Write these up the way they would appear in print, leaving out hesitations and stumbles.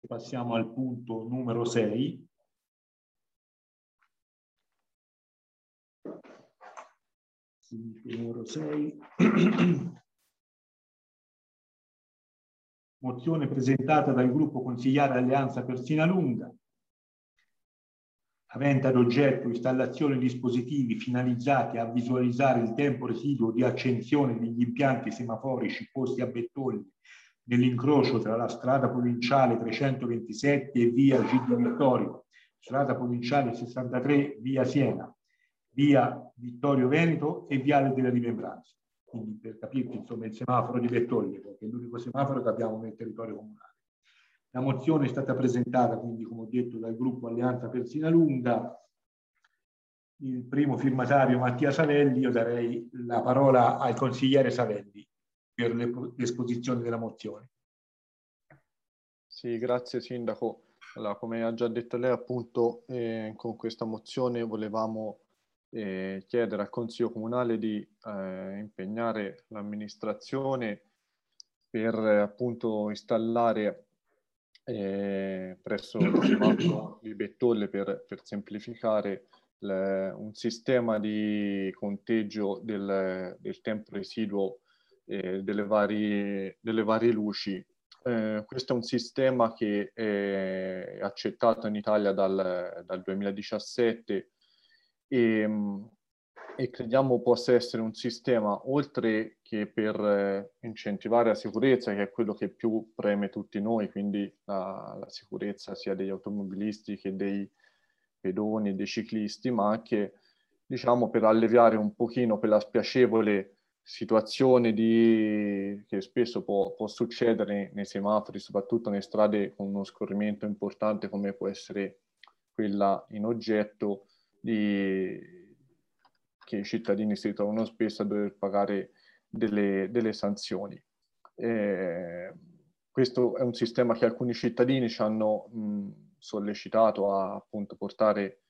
passiamo al punto numero 6. Numero 6. Mozione presentata dal gruppo consigliare Alleanza per Sinalunga, avente ad oggetto installazione di dispositivi finalizzati a visualizzare il tempo residuo di accensione degli impianti semaforici posti a Bettolli nell'incrocio tra la strada provinciale 327 e via Gigi Vittorio, strada provinciale 63 via Siena, via Vittorio Veneto e viale delle Rimembranze. Quindi per capirci, insomma, il semaforo di Bettolli, perché è l'unico semaforo che abbiamo nel territorio comunale. La mozione è stata presentata, quindi, come ho detto, dal gruppo Alleanza per Sinalunga. Il primo firmatario Mattia Savelli. Io darei la parola al consigliere Savelli per l'esposizione della mozione. Sì, grazie Sindaco. Allora, come ha già detto lei, appunto, con questa mozione volevamo chiedere al Consiglio Comunale di impegnare l'amministrazione per appunto installare presso il semaforo di Bettolle per semplificare un sistema di conteggio del tempo residuo delle varie luci. Questo è un sistema che è accettato in Italia dal 2017 e crediamo possa essere un sistema, oltre che per incentivare la sicurezza, che è quello che più preme tutti noi, quindi la sicurezza sia degli automobilisti che dei pedoni e dei ciclisti, ma anche, diciamo, per alleviare un pochino quella spiacevole situazione che spesso può succedere nei semafori, soprattutto nelle strade con uno scorrimento importante come può essere quella in oggetto, che i cittadini si trovano spesso a dover pagare delle sanzioni. Questo è un sistema che alcuni cittadini ci hanno sollecitato a appunto portare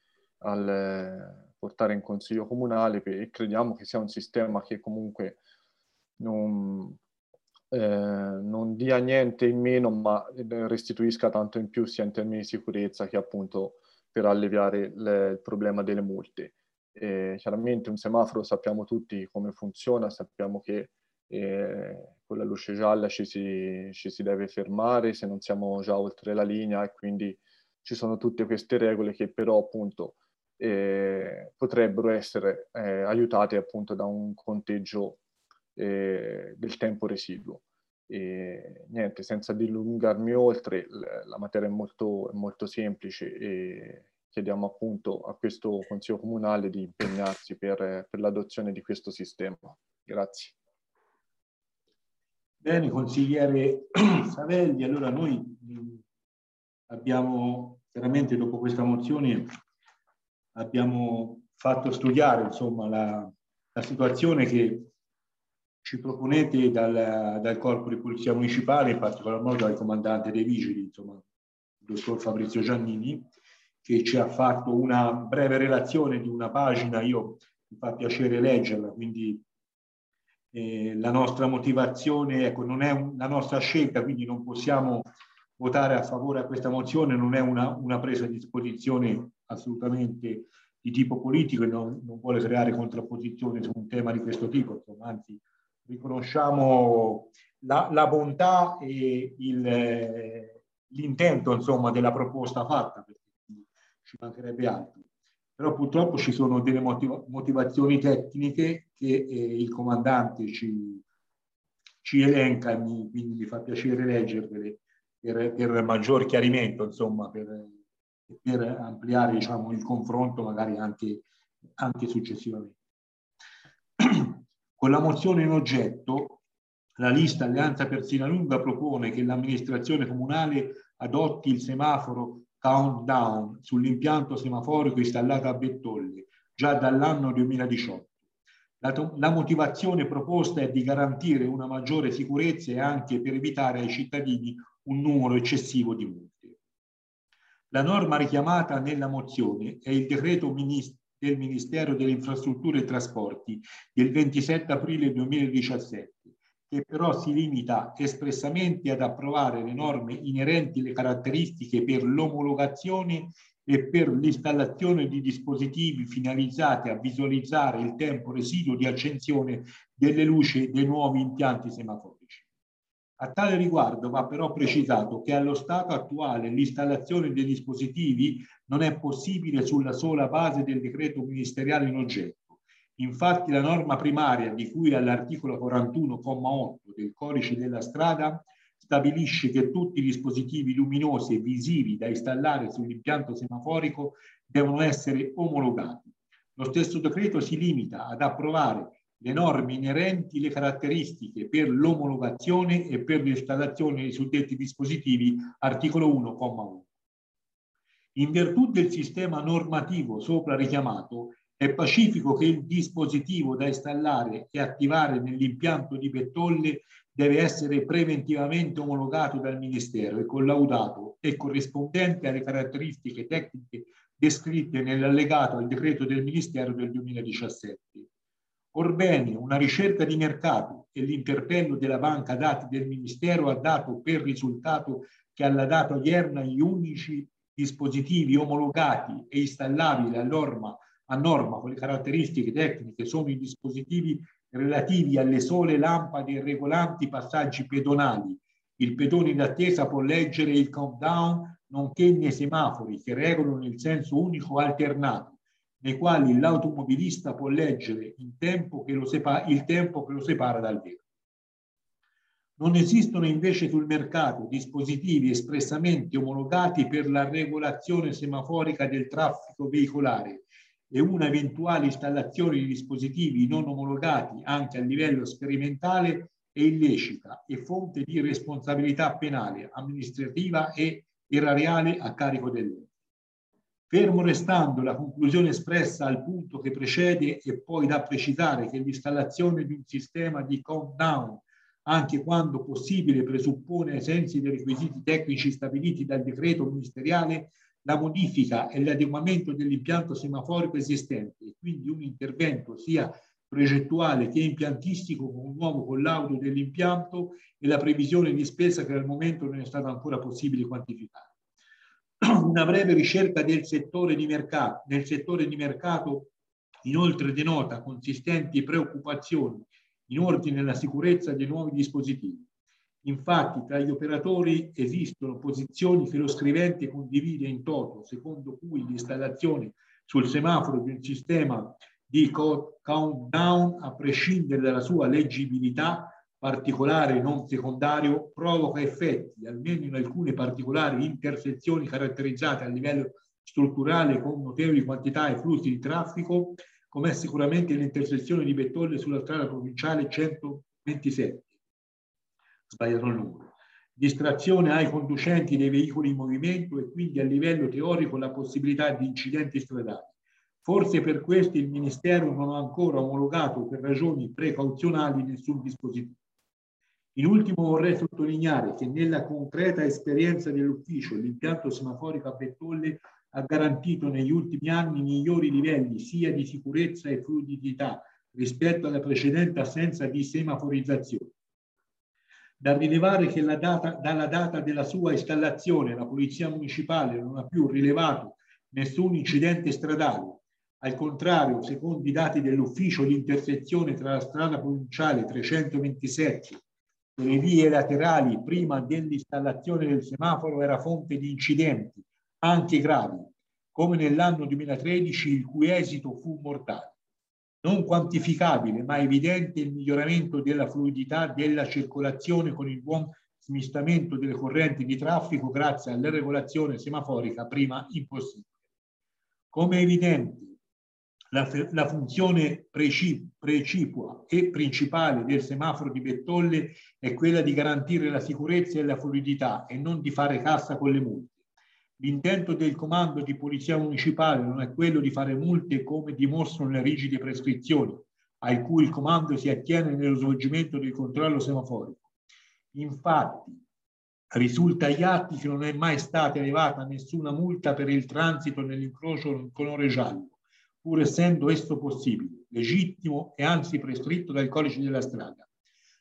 in Consiglio Comunale, e crediamo che sia un sistema che comunque non dia niente in meno, ma restituisca tanto in più, sia in termini di sicurezza che appunto per alleviare il problema delle multe. Chiaramente un semaforo sappiamo tutti come funziona, sappiamo che con la luce gialla ci si deve fermare se non siamo già oltre la linea, e quindi ci sono tutte queste regole che però appunto potrebbero essere aiutate appunto da un conteggio del tempo residuo. Niente, senza dilungarmi oltre, la materia è molto semplice e chiediamo appunto a questo Consiglio Comunale di impegnarsi per l'adozione di questo sistema. Grazie. Bene, consigliere Savelli. Allora noi abbiamo veramente, dopo questa mozione, abbiamo fatto studiare, insomma, la situazione che ci proponete dal Corpo di Polizia Municipale, in particolar modo dal comandante dei Vigili, insomma, il dottor Fabrizio Giannini, che ci ha fatto una breve relazione di una pagina. Io mi fa piacere leggerla, quindi la nostra motivazione, ecco, non è la nostra scelta, quindi non possiamo votare a favore a questa mozione, non è una presa di posizione assolutamente di tipo politico e non vuole creare contrapposizioni su un tema di questo tipo, insomma, anzi riconosciamo la bontà e l'intento, insomma, della proposta fatta, perché ci mancherebbe altro. Però purtroppo ci sono delle motivazioni tecniche che il comandante ci elenca, quindi mi fa piacere leggervele per maggior chiarimento, insomma, per ampliare, diciamo, il confronto magari anche successivamente. Con la mozione in oggetto, la lista Alleanza per Sinalunga propone che l'amministrazione comunale adotti il semaforo countdown sull'impianto semaforico installato a Bettolli già dall'anno 2018. La motivazione proposta è di garantire una maggiore sicurezza e anche per evitare ai cittadini un numero eccessivo di multe. La norma richiamata nella mozione è il decreto del Ministero delle Infrastrutture e Trasporti del 27 aprile 2017, che però si limita espressamente ad approvare le norme inerenti alle caratteristiche per l'omologazione e per l'installazione di dispositivi finalizzati a visualizzare il tempo residuo di accensione delle luci dei nuovi impianti semaforici. A tale riguardo va però precisato che allo stato attuale l'installazione dei dispositivi non è possibile sulla sola base del decreto ministeriale in oggetto. Infatti la norma primaria di cui all'articolo 41,8 del Codice della Strada stabilisce che tutti i dispositivi luminosi e visivi da installare sull'impianto semaforico devono essere omologati. Lo stesso decreto si limita ad approvare le norme inerenti alle caratteristiche per l'omologazione e per l'installazione dei suddetti dispositivi, articolo 1,1. In virtù del sistema normativo sopra richiamato, è pacifico che il dispositivo da installare e attivare nell'impianto di Bettolle deve essere preventivamente omologato dal Ministero e collaudato e corrispondente alle caratteristiche tecniche descritte nell'allegato al decreto del Ministero del 2017. Orbene, una ricerca di mercato e l'interpello della banca dati del Ministero ha dato per risultato che alla data odierna gli unici dispositivi omologati e installabili a norma con le caratteristiche tecniche sono i dispositivi relativi alle sole lampade regolanti passaggi pedonali. Il pedone in attesa può leggere il countdown, nonché nei semafori che regolano nel senso unico alternato, nei quali l'automobilista può leggere il tempo che lo separa dal vero. Non esistono invece sul mercato dispositivi espressamente omologati per la regolazione semaforica del traffico veicolare e una eventuale installazione di dispositivi non omologati anche a livello sperimentale è illecita e fonte di responsabilità penale, amministrativa e erariale a carico dell'ente. Fermo restando la conclusione espressa al punto che precede e poi da precisare che l'installazione di un sistema di countdown, anche quando possibile, presuppone ai sensi dei requisiti tecnici stabiliti dal decreto ministeriale la modifica e l'adeguamento dell'impianto semaforico esistente e quindi un intervento sia progettuale che impiantistico con un nuovo collaudo dell'impianto e la previsione di spesa che al momento non è stata ancora possibile quantificare. Una breve ricerca del settore di mercato. Nel settore di mercato inoltre denota consistenti preoccupazioni in ordine alla sicurezza dei nuovi dispositivi. Infatti, tra gli operatori esistono posizioni che lo scrivente condivide in toto, secondo cui l'installazione sul semaforo di un sistema di countdown, a prescindere dalla sua leggibilità particolare e non secondario, provoca effetti, almeno in alcune particolari intersezioni caratterizzate a livello strutturale con notevoli quantità e flussi di traffico, come è sicuramente l'intersezione di Bettolle sulla strada provinciale 127. Sbagliato il numero. Distrazione ai conducenti dei veicoli in movimento e quindi a livello teorico la possibilità di incidenti stradali. Forse per questo il Ministero non ha ancora omologato per ragioni precauzionali nessun dispositivo. In ultimo vorrei sottolineare che nella concreta esperienza dell'ufficio l'impianto semaforico a Bettolle ha garantito negli ultimi anni migliori livelli sia di sicurezza e fluidità rispetto alla precedente assenza di semaforizzazione. Da rilevare che dalla data della sua installazione la Polizia Municipale non ha più rilevato nessun incidente stradale. Al contrario, secondo i dati dell'ufficio, l'intersezione tra la strada provinciale 327 e le vie laterali prima dell'installazione del semaforo era fonte di incidenti, anche gravi, come nell'anno 2013, il cui esito fu mortale. Non quantificabile, ma evidente il miglioramento della fluidità della circolazione con il buon smistamento delle correnti di traffico grazie alla regolazione semaforica prima impossibile. Come è evidente, la funzione precipua e principale del semaforo di Bettolle è quella di garantire la sicurezza e la fluidità e non di fare cassa con le multe. L'intento del comando di polizia municipale non è quello di fare multe come dimostrano le rigide prescrizioni a cui il comando si attiene nello svolgimento del controllo semaforico. Infatti, risulta agli atti che non è mai stata elevata nessuna multa per il transito nell'incrocio in colore giallo, pur essendo esso possibile, legittimo e anzi prescritto dal codice della strada.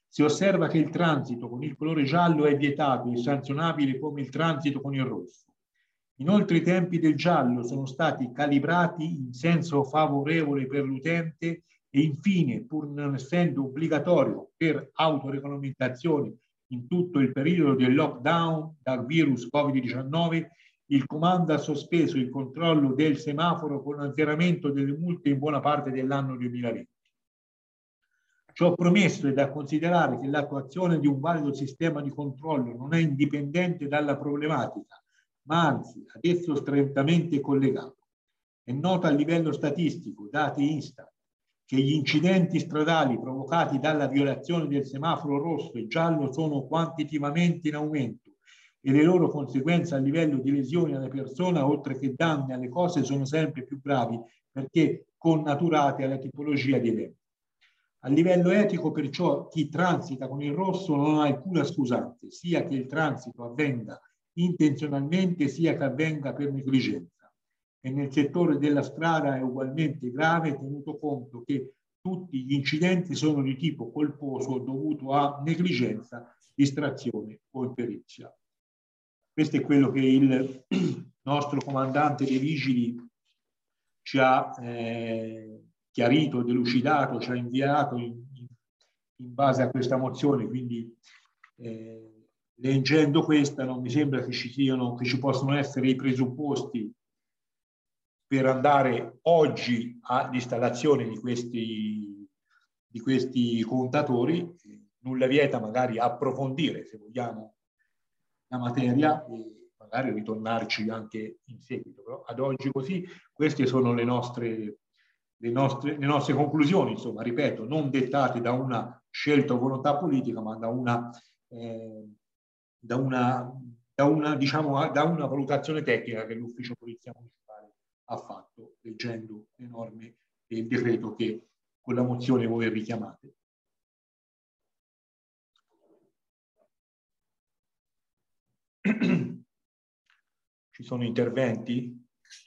Si osserva che il transito con il colore giallo è vietato e sanzionabile come il transito con il rosso. Inoltre i tempi del giallo sono stati calibrati in senso favorevole per l'utente e infine, pur non essendo obbligatorio per autoregolamentazione in tutto il periodo del lockdown dal virus Covid-19, il comando ha sospeso il controllo del semaforo con l'azzeramento delle multe in buona parte dell'anno 2020. Ciò promesso è da considerare che l'attuazione di un valido sistema di controllo non è indipendente dalla problematica, ma anzi ad esso strettamente collegato. È nota a livello statistico, dati Istat, che gli incidenti stradali provocati dalla violazione del semaforo rosso e giallo sono quantitativamente in aumento e le loro conseguenze a livello di lesioni alle persone, oltre che danni alle cose, sono sempre più gravi perché connaturate alla tipologia di evento. A livello etico, perciò, chi transita con il rosso non ha alcuna scusante, sia che il transito avvenga intenzionalmente, sia che avvenga per negligenza. E nel settore della strada è ugualmente grave, tenuto conto che tutti gli incidenti sono di tipo colposo dovuto a negligenza, distrazione o imperizia. Questo è quello che il nostro comandante dei vigili ci ha chiarito, delucidato, ci ha inviato in base a questa mozione. Quindi leggendo questa non mi sembra che ci possano essere i presupposti per andare oggi all'installazione di questi contatori. Nulla vieta magari approfondire, se vogliamo, la materia e magari ritornarci anche in seguito. Però ad oggi così, queste sono le nostre conclusioni, insomma, ripeto, non dettate da una scelta o volontà politica, ma da una valutazione tecnica che l'Ufficio Polizia Municipale ha fatto leggendo le norme e il decreto che con la mozione voi richiamate. Ci sono interventi?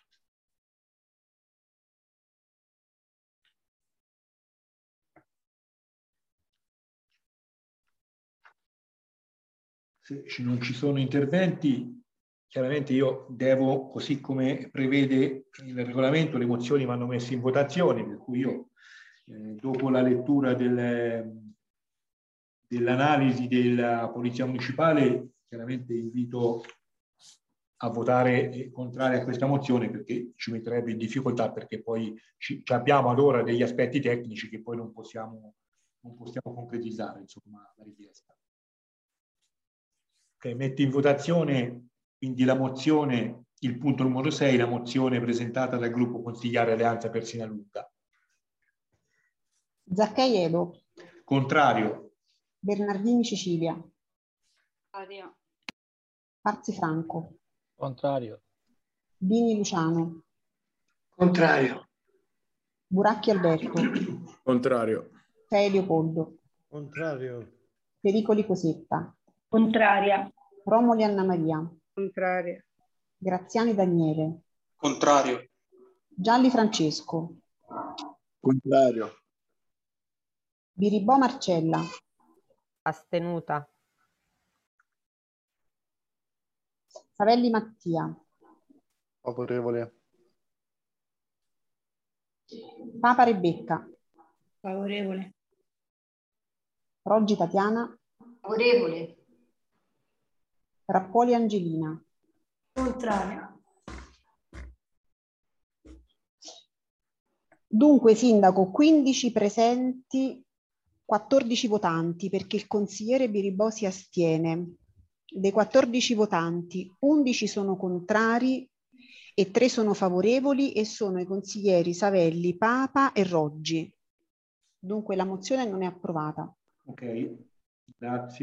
Se non ci sono interventi, chiaramente io devo, così come prevede il regolamento, le mozioni vanno messe in votazione, per cui io, dopo la lettura dell'analisi della Polizia Municipale, chiaramente invito a votare contrario a questa mozione, perché ci metterebbe in difficoltà, perché poi abbiamo ad ora degli aspetti tecnici che poi non possiamo concretizzare, insomma, la richiesta. Okay, metto in votazione quindi la mozione, il punto numero 6, la mozione presentata dal gruppo consigliare Alleanza per Sinalunga. Zaccai Edo. Contrario. Bernardini Cecilia. Contrario. Parzi Franco. Contrario. Bini Luciano. Contrario. Buracchi Alberto. Contrario. Fei Leopoldo. Contrario. Pericoli Cosetta. Contraria. Romoli Anna Maria. Contraria. Graziani Daniele. Contrario. Gialli Francesco. Contrario. Biribò Marcella. Astenuta. Savelli Mattia. Favorevole. Papa Rebecca. Favorevole. Roggi Tatiana. Favorevole. Rappoli Angelina. Contraria. Dunque, Sindaco, 15 presenti, 14 votanti, perché il consigliere Biribò si astiene. Dei 14 votanti, 11 sono contrari e 3 sono favorevoli e sono i consiglieri Savelli, Papa e Roggi. Dunque la mozione non è approvata. Ok, grazie.